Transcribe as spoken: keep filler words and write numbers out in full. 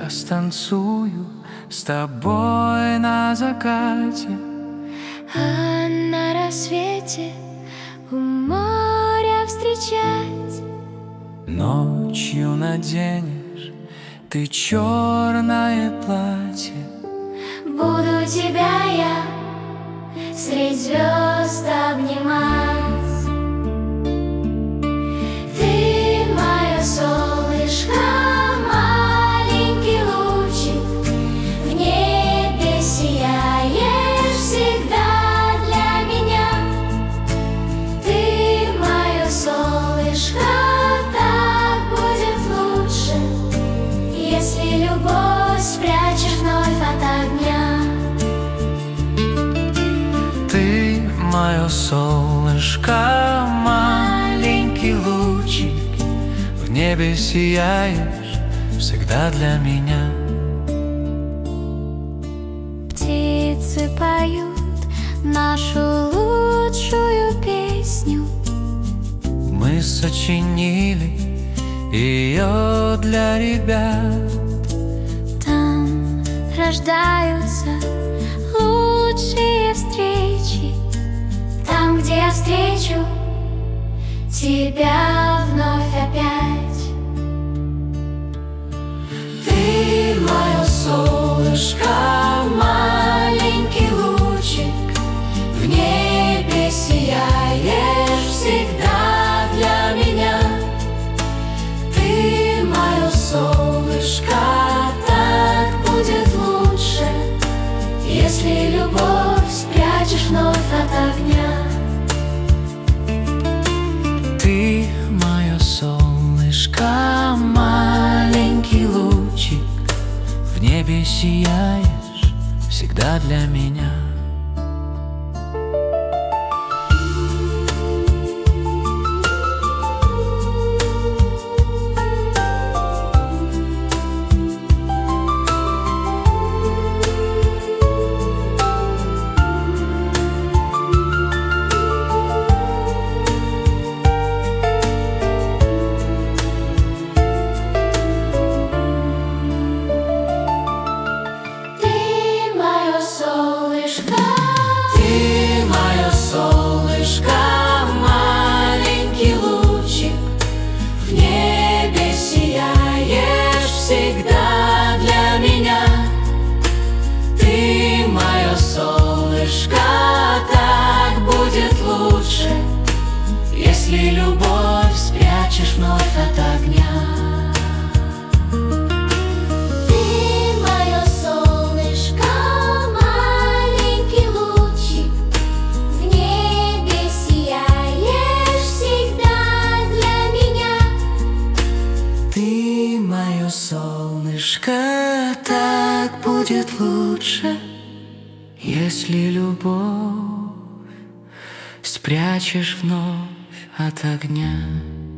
я станцую с тобой на закате, а на рассвете у моря встречать. Ночью наденешь ты черное платье, буду тебя я средь звезд обнимать. Ты мое солнышко, маленький лучик, в небе сияешь всегда для меня. Ты мое солнышко, так будет лучше, если любовь спрячешь вновь от огня. Ты мое солнышко, маленький лучик, в небе сияешь всегда для меня. Птицы поют нашу лучшую песню, Мы сочинили ее для ребят. там рождаются лучшие встречи, там, где я встречу тебя вновь опять. Ты мое солнышко, маленький лучик, в небе сияешь всегда для меня. Ты мое солнышко, так будет лучше, если любовь спрячешь вновь от огня. Ты мое солнышко, маленький лучик, в небе сияешь всегда для меня. Всегда для меня. Ты мое солнышко, так будет лучше, если любовь спрячешь вновь от огня. Ты мое солнышко, маленький лучик, в небе сияешь всегда для меня. Ты мое солнышко, так будет лучше, если любовь спрячешь вновь от огня.